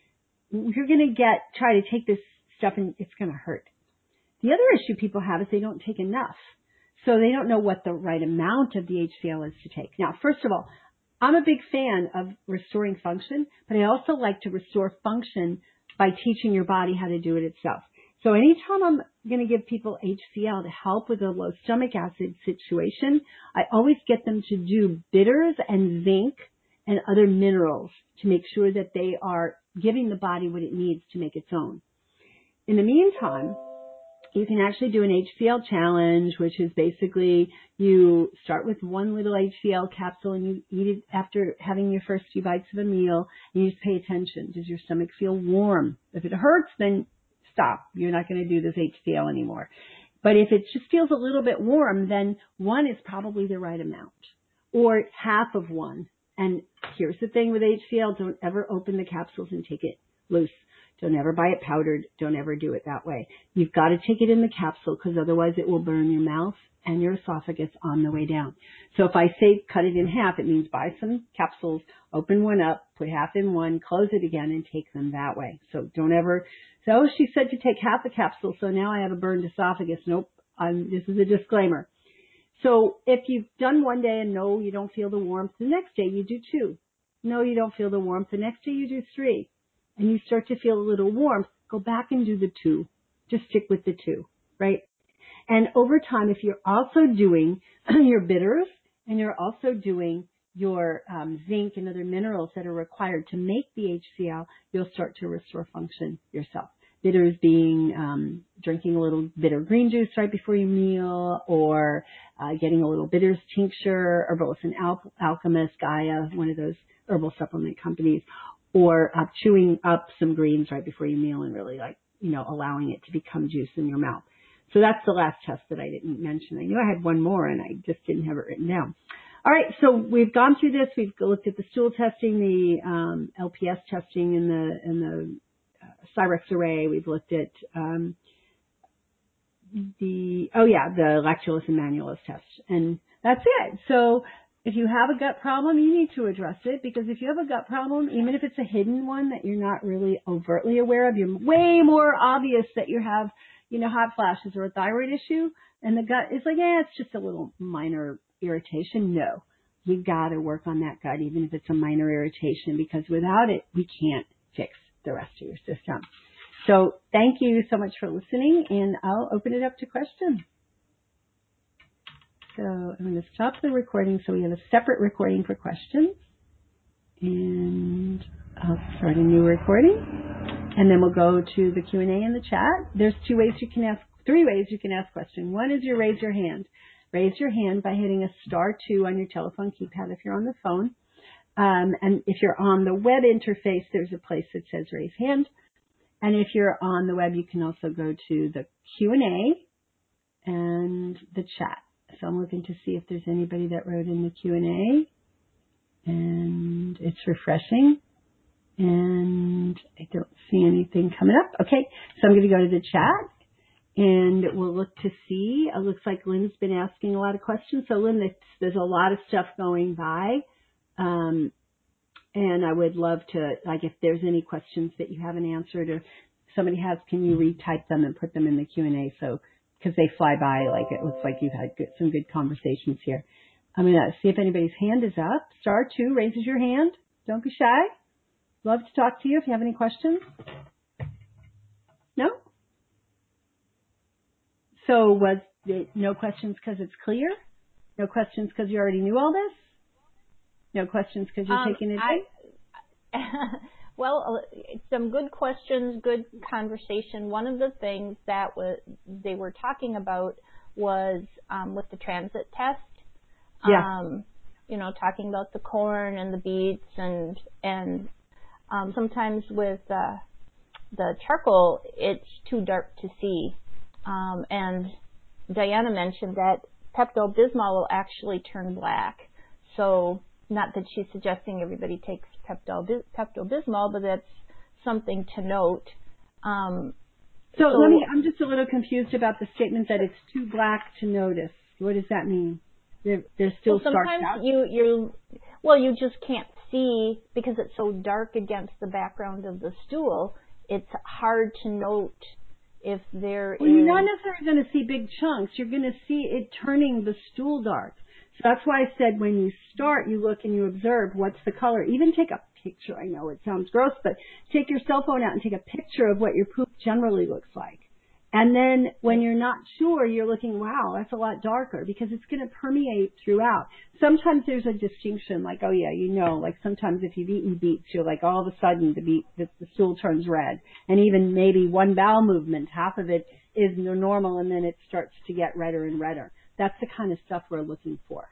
you're going to get, try to take this stuff and it's going to hurt. The other issue people have is they don't take enough. So they don't know what the right amount of the H C L is to take. Now, first of all, I'm a big fan of restoring function, but I also like to restore function by teaching your body how to do it itself. So anytime I'm going to give people H C L to help with a low stomach acid situation, I always get them to do bitters and zinc and other minerals to make sure that they are giving the body what it needs to make its own. In the meantime, you can actually do an H C L challenge, which is basically you start with one little H C L capsule and you eat it after having your first few bites of a meal, and you just pay attention. Does your stomach feel warm? If it hurts, then stop. You're not going to do this H C L anymore. But if it just feels a little bit warm, then one is probably the right amount, or half of one. And here's the thing with H C L, don't ever open the capsules and take it loose. Don't ever buy it powdered. Don't ever do it that way. You've got to take it in the capsule because otherwise it will burn your mouth and your esophagus on the way down. So if I say cut it in half, it means buy some capsules, open one up, put half in one, close it again, and take them that way. So don't ever say, oh, she said to take half a capsule, so now I have a burned esophagus. Nope. I'm, this is a disclaimer. So if you've done one day and no, you don't feel the warmth, the next day you do two. No, you don't feel the warmth, the next day you do three. And you start to feel a little warmth, go back and do the two. Just stick with the two, right? And over time, if you're also doing your bitters and you're also doing your um, zinc and other minerals that are required to make the H C L, you'll start to restore function yourself. Bitters being um, drinking a little bitter green juice right before your meal, or uh, getting a little bitters tincture, Herbalism Al- Alchemist, Gaia, one of those herbal supplement companies, or uh, chewing up some greens right before your meal and really like, you know, allowing it to become juice in your mouth. So that's the last test that I didn't mention. I knew I had one more and I just didn't have it written down. All right, so we've gone through this. We've looked at the stool testing, the um, L P S testing, and the and the uh, Cyrex array. We've looked at um, the, oh yeah, the lactulus and mannulus test. And that's it. So if you have a gut problem, you need to address it, because if you have a gut problem, even if it's a hidden one that you're not really overtly aware of, you're way more obvious that you have, you know, hot flashes or a thyroid issue, and the gut is like, yeah, it's just a little minor irritation. No, you got to work on that gut, even if it's a minor irritation, because without it, we can't fix the rest of your system. So thank you so much for listening, and I'll open it up to questions. So I'm going to stop the recording so we have a separate recording for questions. And I'll start a new recording. And then we'll go to the Q and A in the chat. There's two ways you can ask, three ways you can ask questions. One is you raise your hand. Raise your hand by hitting a star two on your telephone keypad if you're on the phone. Um, and if you're on the web interface, there's a place that says raise hand. And if you're on the web, you can also go to the Q and A and the chat. So I'm looking to see if there's anybody that wrote in the Q and A, and it's refreshing, and I don't see anything coming up. Okay, so I'm going to go to the chat, and we'll look to see. It looks like Lynn's been asking a lot of questions. So Lynn, there's, there's a lot of stuff going by, um, and I would love to, like, if there's any questions that you haven't answered or somebody has, can you retype them and put them in the Q and A? So because they fly by, like it looks like you've had good, some good conversations here. I'm going to see if anybody's hand is up. Star two raises your hand. Don't be shy. Love to talk to you if you have any questions. No? So was it no questions because it's clear? No questions because you already knew all this? No questions because you're um, taking it in? Well, some good questions, good conversation. One of the things that was, they were talking about was um, with the transit test. Yeah. Um, you know, talking about the corn and the beets, and and um, sometimes with uh, the charcoal, it's too dark to see. Um, and Diana mentioned that Pepto-Bismol will actually turn black. So not that she's suggesting everybody takes Pepto-Bismol, but that's something to note. Um, so, so let me, I'm just a little confused about the statement that it's too black to notice. What does that mean? They're, they're still well, stark sometimes out? you, you, well, you just can't see because it's so dark against the background of the stool. It's hard to note if there well, is... Well, you're not necessarily going to see big chunks. You're going to see it turning the stool dark. So that's why I said when you start, you look and you observe what's the color. Even take a picture. I know it sounds gross, but take your cell phone out and take a picture of what your poop generally looks like. And then when you're not sure, you're looking, wow, that's a lot darker, because it's going to permeate throughout. Sometimes there's a distinction, like, oh yeah, you know, like sometimes if you've eaten beets, you're like, all of a sudden the beet, the, the stool turns red. And even maybe one bowel movement, half of it is normal, and then it starts to get redder and redder. That's the kind of stuff we're looking for.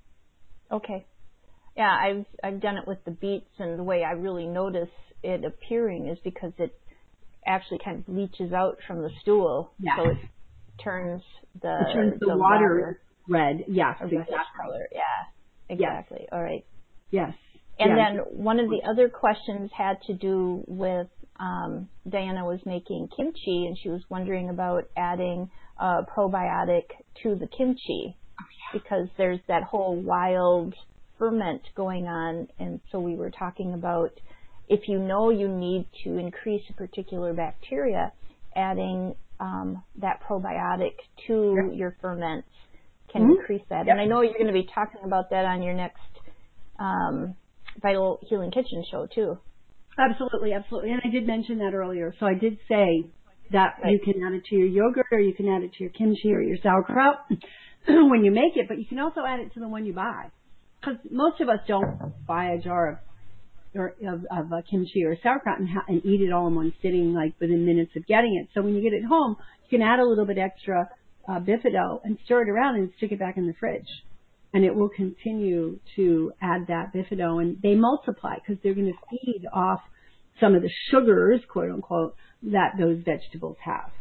Okay. Yeah, I've I've done it with the beets, and the way I really notice it appearing is because it actually kind of leaches out from the stool, yeah. so it turns the it turns the, the water, water red. Yes, a exactly. color. Yeah, exactly. Yes. All right. Yes. And yes. then one of the other questions had to do with um, Diana was making kimchi, and she was wondering about adding a probiotic to the kimchi. Because there's that whole wild ferment going on, and so we were talking about if you know you need to increase a particular bacteria, adding um, that probiotic to yep. your ferments can mm-hmm. increase that. Yep. And I know you're going to be talking about that on your next um, Vital Healing Kitchen show too. Absolutely, absolutely. And I did mention that earlier. So I did say that right. you can add it to your yogurt, or you can add it to your kimchi or your sauerkraut when you make it, but you can also add it to the one you buy. Because most of us don't buy a jar of or of, of uh, kimchi or sauerkraut and, ha- and eat it all in one sitting, like within minutes of getting it. So when you get it home, you can add a little bit extra uh, bifido and stir it around and stick it back in the fridge. And it will continue to add that bifido, and they multiply because they're going to feed off some of the sugars, quote unquote, that those vegetables have.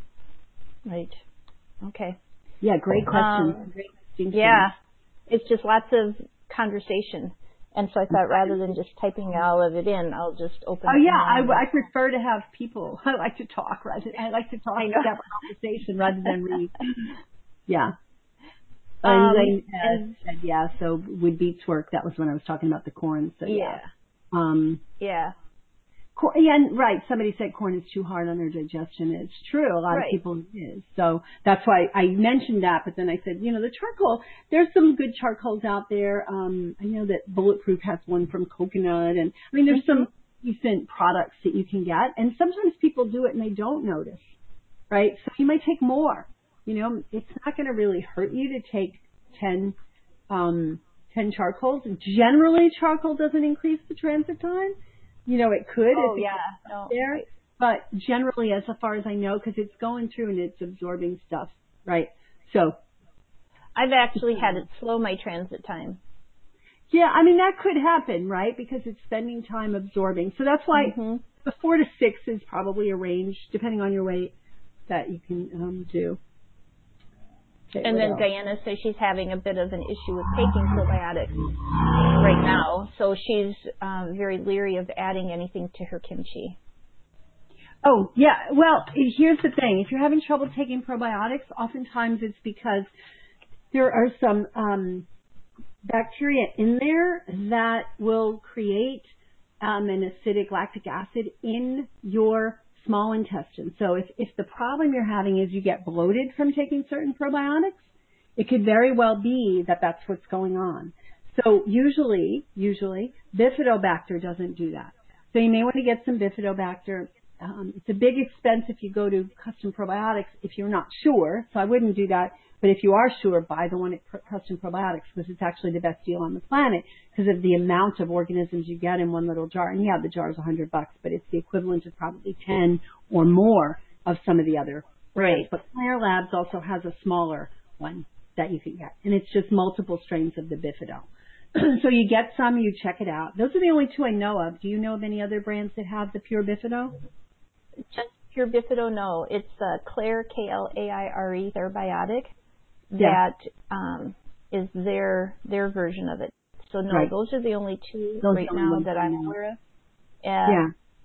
Right. Okay. Yeah, great question. Um, great distinction. Yeah, it's just lots of conversation. And so I thought rather than just typing all of it in, I'll just open Oh, it. yeah, I, I prefer to have people. I like to talk. Rather, I like to talk and have a conversation rather than read. Yeah. Um, and, and, said, yeah, so would beets work? That was when I was talking about the corn. So, yeah. Yeah. Um, yeah. Corn, yeah, and right. Somebody said corn is too hard on their digestion. It's true. A lot Right. of people it is. So that's why I mentioned that. But then I said, you know, the charcoal, there's some good charcoals out there. Um, I know that Bulletproof has one from coconut. And I mean, there's Mm-hmm. some decent products that you can get. And sometimes people do it and they don't notice, right? So you might take more. You know, it's not going to really hurt you to take ten, um, ten charcoals. Generally, charcoal doesn't increase the transit time. You know, it could Oh, if it yeah. gets No, there, right. but generally, as far as I know, because it's going through and it's absorbing stuff, right? So, I've actually had it slow my transit time. yeah, I mean that could happen, right? Because it's spending time absorbing. So that's why Mm-hmm. the four to six is probably a range, depending on your weight, that you can um, do. Okay, And what then else? Diana says she's having a bit of an issue with taking probiotics right now, so she's um, very leery of adding anything to her kimchi. Oh, yeah. Well, here's the thing. If you're having trouble taking probiotics, oftentimes it's because there are some um, bacteria in there that will create um, an acidic lactic acid in your small intestine. So if, if the problem you're having is you get bloated from taking certain probiotics, it could very well be that that's what's going on. So usually, usually, Bifidobacter doesn't do that. So you may want to get some Bifidobacter. Um, it's a big expense if you go to custom probiotics if you're not sure. So I wouldn't do that. But if you are sure, buy the one at Custom Probiotics because it's actually the best deal on the planet because of the amount of organisms you get in one little jar. And yeah, the jar is a hundred bucks, but it's the equivalent of probably ten or more of some of the other brands. Right. But Claire Labs also has a smaller one that you can get, and it's just multiple strains of the Bifido. So you get some, you check it out. Those are the only two I know of. Do you know of any other brands that have the pure Bifido? Just pure Bifido, no. It's uh, Claire, K L A I R E, Therabiotic. Yeah. That um, is their their version of it. So no, Right. those are the only two Those right are the only now ones that I I'm know. aware of. Yeah.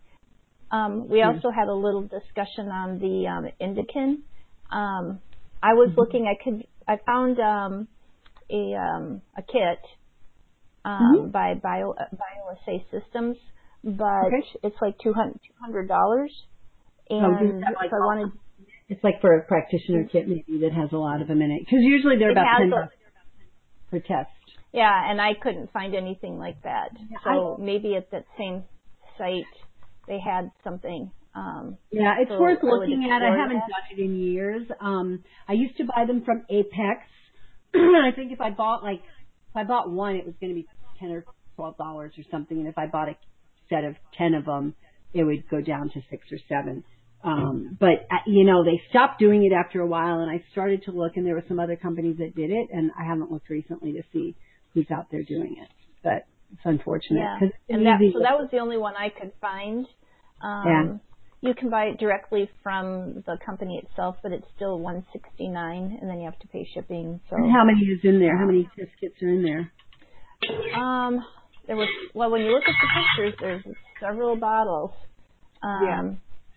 Um, we Yeah. also had a little discussion on the um, Indican. Um, I was Mm-hmm. looking. I could. I found um, a um, a kit um, Mm-hmm. by Bio BioAssay Systems, but Okay. it's like two hundred dollars. Oh, does And that like so I wanted. it's like for a practitioner kit maybe that has a lot of them in it because usually they're It about has ten a, bucks per test. Yeah, and I couldn't find anything like that. Yeah, So I, maybe at that same site they had something. Um, yeah, it's so worth I would looking at. I explore haven't that. done it in years. Um, I used to buy them from Apex. I think if I bought like if I bought one, it was going to be ten or twelve dollars or something, and if I bought a set of ten of them, it would go down to six or seven. Um, but uh, you know, they stopped doing it after a while, and I started to look, and there were some other companies that did it, and I haven't looked recently to see who's out there doing it. But it's unfortunate. Yeah, 'Cause it's and that easy so to- that was the only one I could find. Um, yeah. You can buy it directly from the company itself, but it's still one sixty nine, and then you have to pay shipping. So And how many is in there? How many test kits are in there? um, there was well, when you look at the pictures, there's several bottles. Um, Yeah.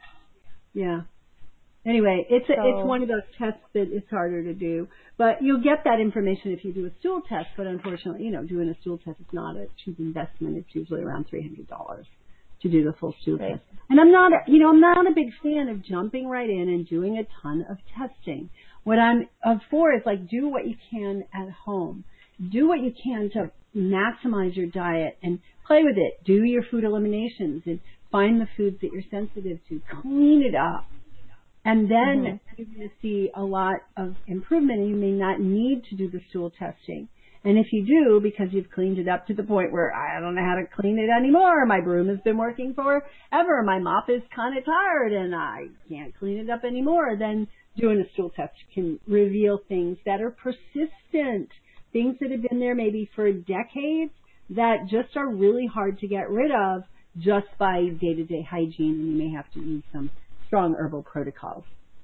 Yeah. Anyway, it's a, So- it's one of those tests that is harder to do, but you'll get that information if you do a stool test. But unfortunately, you know, doing a stool test is not a cheap investment. It's usually around three hundred dollars to do the full stool Right. test. And I'm not, a, you know, I'm not a big fan of jumping right in and doing a ton of testing. What I'm uh, for is like do what you can at home. Do what you can to maximize your diet and play with it. Do your food eliminations and find the foods that you're sensitive to. Clean it up. And then Mhm. you're going to see a lot of improvement, and you may not need to do the stool testing. And if you do, because you've cleaned it up to the point where I don't know how to clean it anymore, my broom has been working forever, my mop is kind of tired, and I can't clean it up anymore, then doing a stool test can reveal things that are persistent, things that have been there maybe for decades that just are really hard to get rid of just by day-to-day hygiene, and you may have to use some strong herbal protocols.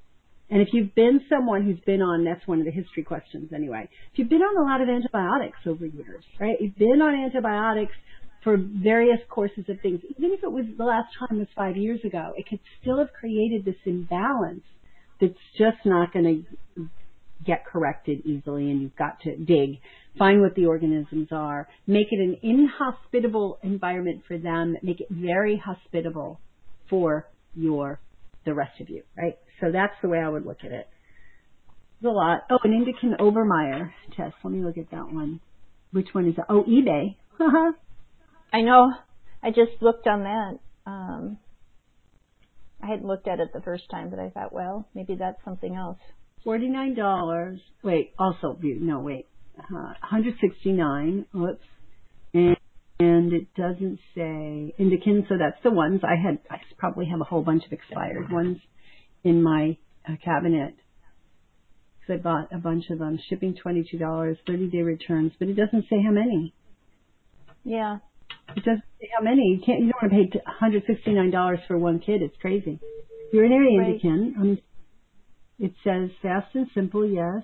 And if you've been someone who's been on, that's one of the history questions anyway. If you've been on a lot of antibiotics over years, right? You've been on antibiotics for various courses of things. Even if it was the last time was five years ago, it could still have created this imbalance that's just not going to get corrected easily, and you've got to dig, find what the organisms are, make it an inhospitable environment for them, make it very hospitable for your the rest of you, right? So that's the way I would look at it. There's a lot. Oh, an Indican Obermeyer test. Let me look at that one. Which one is that? Oh, eBay. I know. I just looked on that. Um, I hadn't looked at it the first time, but I thought, well, maybe that's something else. forty-nine dollars. Wait, also, no, wait. Uh, one hundred sixty-nine dollars. Whoops. And, and it doesn't say Indican, so that's the ones. I had, I probably have a whole bunch of expired ones in my uh, cabinet. Because I bought a bunch of them. Shipping twenty-two dollars, thirty-day returns, but it doesn't say how many. Yeah. It doesn't say how many. You can't. You don't want to pay one hundred sixty-nine dollars for one kid. It's crazy. Urinary Right. Indican. Um, it says fast and simple. Yes.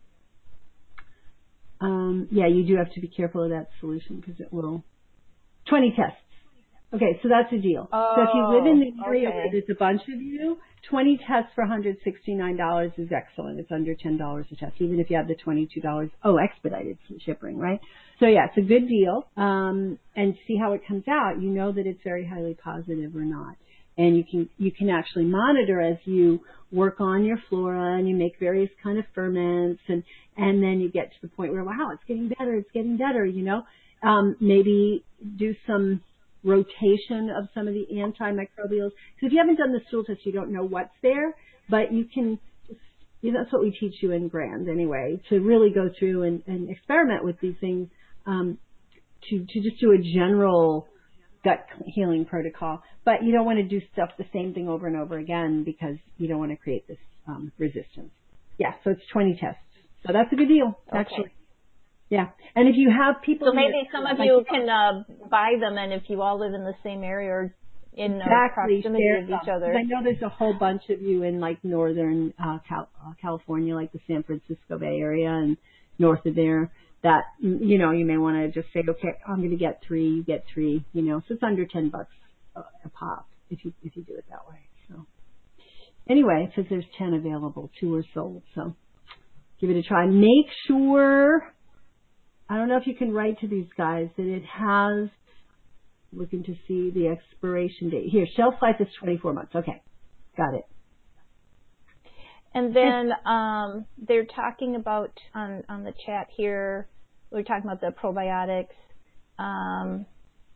Um, yeah, you do have to be careful of that solution because it will. twenty tests. Okay, so that's a deal. Oh, so if you live in the area okay. where there's a bunch of you, twenty tests for one hundred sixty-nine dollars is excellent. It's under ten dollars a test, even if you have the twenty-two dollars. Oh, expedited shipping, right? So yeah, it's a good deal. Um, and see how it comes out. You know that it's very highly positive or not. And you can, you can actually monitor as you work on your flora and you make various kind of ferments and, and then you get to the point where, wow, it's getting better, it's getting better, you know. Um, maybe do some rotation of some of the antimicrobials. Because if you haven't done the stool test, you don't know what's there, but you can, you know, that's what we teach you in Grand anyway, to really go through and, and experiment with these things, um, to, to just do a general gut healing protocol. But you don't want to do stuff the same thing over and over again because you don't want to create this um, resistance. Yeah, so it's twenty tests. So that's a good deal, actually. Okay. Yeah, and if you have people, So maybe some of like, you can uh, buy them, and if you all live in the same area or in exactly, proximity share of each them. other. I know there's a whole bunch of you in like northern uh, Cal- uh, California, like the San Francisco Bay Area and north of there. That you know, you may want to just say, okay, I'm going to get three, you get three. You know, so it's under ten bucks a, a pop if you if you do it that way. So anyway, because there's ten available, two are sold. So give it a try. Make sure. I don't know if you can write to these guys that it has, looking to see the expiration date. Here, shelf life is twenty-four months. Okay, got it. And then um, they're talking about, on, on the chat here, we're talking about the probiotics. Um,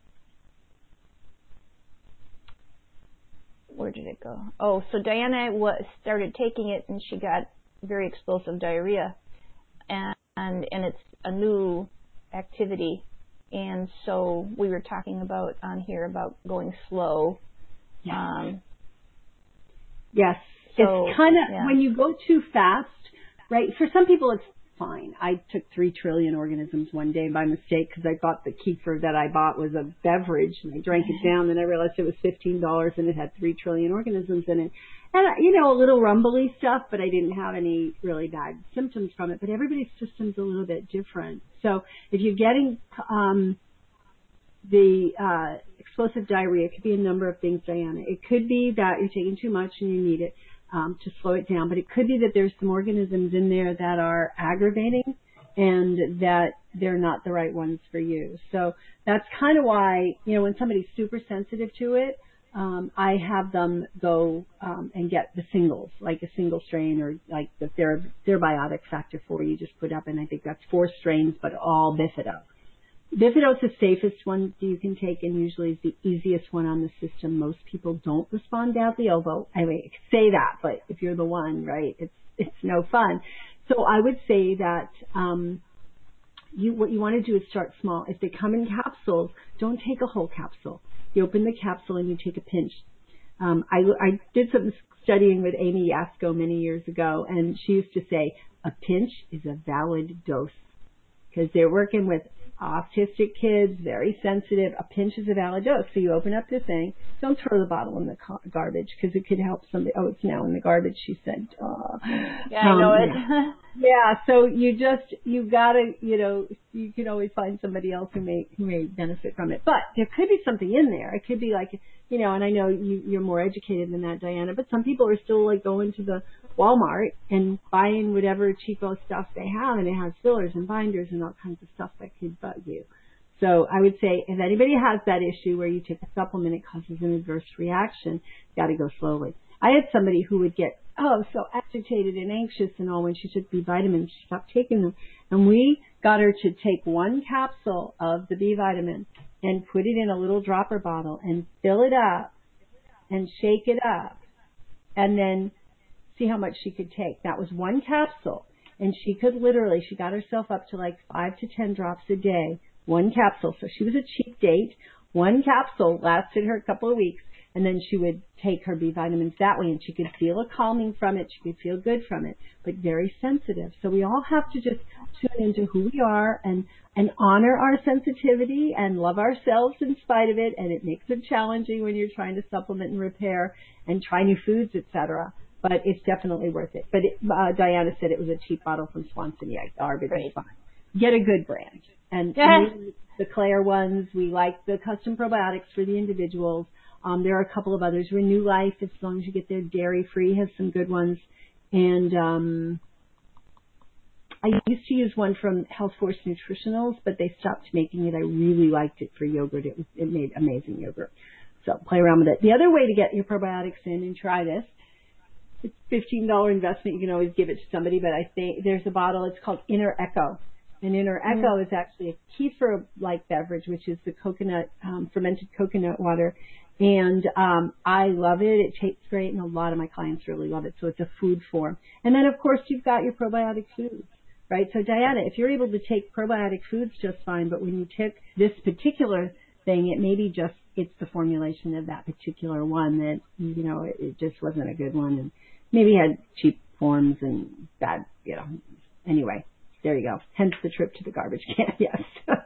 where did it go? Oh, so Diana was, started taking it and she got very explosive diarrhea. And, and, and it's a new activity. And so we were talking about on here about going slow. Yes. Um, yes. So, it's kind of, yeah. when you go too fast, right, for some people it's fine. I took three trillion organisms one day by mistake because I thought the kefir that I bought was a beverage and I drank it down and I realized it was fifteen dollars and it had three trillion organisms in it. And, you know, a little rumbly stuff, but I didn't have any really bad symptoms from it. But everybody's system's a little bit different. So if you're getting um, the uh, explosive diarrhea, it could be a number of things, Diana. It could be that you're taking too much and you need it um, to slow it down. But it could be that there's some organisms in there that are aggravating and that they're not the right ones for you. So that's kind of why, you know, when somebody's super sensitive to it, Um, I have them go um, and get the singles, like a single strain or like the Thera- Therabiotic Factor four you just put up, and I think that's four strains, but all Bifido. Bifido is the safest one you can take and usually is the easiest one on the system. Most people don't respond badly, although I mean, say that, but if you're the one, right, it's it's no fun. So I would say that um, you what you want to do is start small. If they come in capsules, don't take a whole capsule. You open the capsule and you take a pinch. Um, I, I did some studying with Amy Yasko many years ago, and she used to say a pinch is a valid dose because they're working with autistic kids, very sensitive. A pinch is a valid dose. So you open up the thing. Don't throw the bottle in the co- garbage because it could help somebody. Oh, it's now in the garbage, she said. Oh. Yeah, I know um, it. Yeah, so you just, you gotta, you know, you can always find somebody else who may, who may benefit from it. But there could be something in there. It could be like, you know, and I know you, you're more educated than that, Diana, but some people are still like going to the Walmart and buying whatever cheapo stuff they have, and it has fillers and binders and all kinds of stuff that could bug you. So I would say if anybody has that issue where you take a supplement, it causes an adverse reaction, you got to go slowly. I had somebody who would get, oh, so agitated and anxious and all when she took B vitamins. She stopped taking them. And we got her to take one capsule of the B vitamin and put it in a little dropper bottle and fill it up and shake it up and then see how much she could take. That was one capsule. And she could literally, she got herself up to like five to ten drops a day, one capsule. So she was a cheap date. One capsule lasted her a couple of weeks. And then she would take her B vitamins that way, and she could feel a calming from it. She could feel good from it, but very sensitive. So we all have to just tune into who we are and, and honor our sensitivity and love ourselves in spite of it. And it makes it challenging when you're trying to supplement and repair and try new foods, et cetera. But it's definitely worth it. But it, uh, Diana said it was a cheap bottle from Swanson. Yeah, garbage is fine. Get a good brand. And, Yeah. and the Claire ones, we like the custom probiotics for the individuals. Um, there are a couple of others. Renew Life, as long as you get their dairy-free, has some good ones. And um, I used to use one from Health Force Nutritionals, but they stopped making it. I really liked it for yogurt. It, was, it made amazing yogurt. So play around with it. The other way to get your probiotics in and try this, it's a fifteen dollars investment. You can always give it to somebody, but I think there's a bottle. It's called Inner Echo. And Inner Echo mm-hmm. is actually a kefir-like beverage, which is the coconut, um, fermented coconut water. And um, I love it. It tastes great, and a lot of my clients really love it. So it's a food form. And then, of course, you've got your probiotic foods, right? So, Diana, if you're able to take probiotic foods just fine, but when you take this particular thing, it may be just it's the formulation of that particular one that, you know, it, it just wasn't a good one. And maybe had cheap forms and bad, you know. Anyway, there you go. Hence the trip to the garbage can, yes.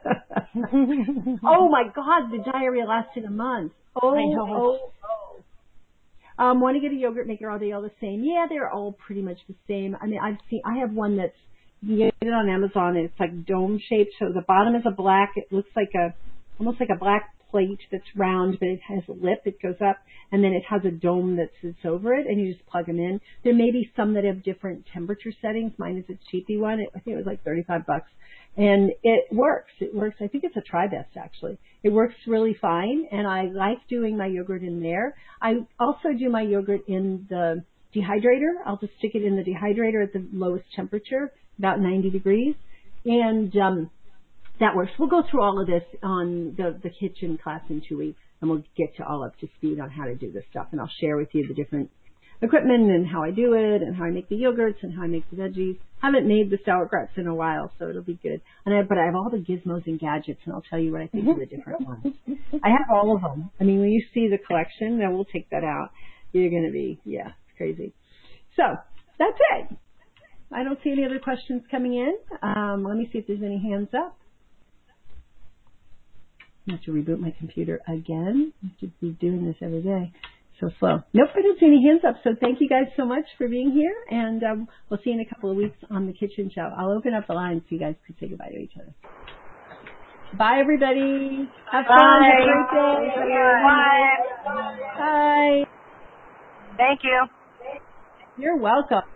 Oh, my God, the diarrhea lasted a month. Oh, I know. oh, oh. Um, want to get a yogurt maker? Are they all the same? Yeah, they're all pretty much the same. I mean, I've seen, I have one that's, you can get it on Amazon, and it's like dome shaped. So the bottom is a black, it looks like a, almost like a black plate that's round, but it has a lip that goes up, and then it has a dome that sits over it, and you just plug them in. There may be some that have different temperature settings. Mine is a cheapy one. It, I think it was like thirty-five bucks. And it works. It works. I think it's a TriBest, actually. It works really fine, and I like doing my yogurt in there. I also do my yogurt in the dehydrator. I'll just stick it in the dehydrator at the lowest temperature, about ninety degrees, and um, that works. We'll go through all of this on the, the kitchen class in two weeks, and we'll get you all up to speed on how to do this stuff, and I'll share with you the different equipment and how I do it and how I make the yogurts and how I make the veggies. Haven't made the sauerkrauts in a while, so it'll be good. And I, but I have all the gizmos and gadgets, and I'll tell you what I think of the different ones. I have all of them. I mean, when you see the collection, then we'll take that out. You're going to be, yeah, it's crazy. So that's it. I don't see any other questions coming in. Um, let me see if there's any hands up. I have to reboot my computer again. I have to be doing this every day. So slow. Nope, I don't see any hands up. So thank you guys so much for being here, and um, we'll see you in a couple of weeks on the kitchen show. I'll open up the line so you guys can say goodbye to each other. Bye, everybody. Have fun. Bye. Have a great day. Bye. Bye. Thank you. You're welcome.